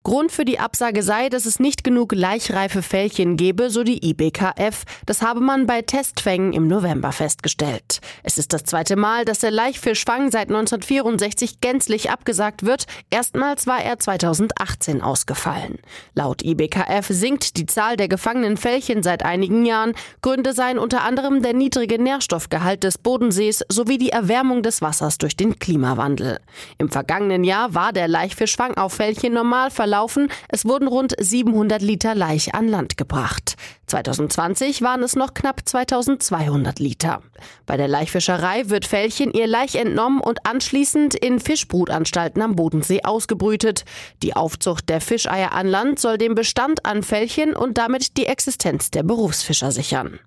Grund für die Absage sei, dass es nicht genug laichreife Fellchen gebe, so die IBKF. Das habe man bei Testfängen im November festgestellt. Es ist das zweite Mal, dass der Laichfischfang seit 1964 gänzlich abgesagt wird. Erstmals war er 2018 ausgefallen. Laut IBKF sinkt die Zahl der gefangenen Fellchen seit einigen Jahren. Gründe seien unter anderem der niedrige Nährstoffgehalt des Bodensees sowie die Erwärmung des Wassers durch den Klimawandel. Im vergangenen Jahr war der Laichfischfang auf Fellchen normal verlaufen. Es wurden rund 700 Liter Laich an Land gebracht. 2020 waren es noch knapp 2200 Liter. Bei der Laichfischerei wird Fellchen ihr Laich entnommen und anschließend in Fischbrutanstalten am Bodensee ausgebrütet. Die Aufzucht der Fischeier an Land soll den Bestand an Fellchen und damit die Existenz der Berufsfischer sichern.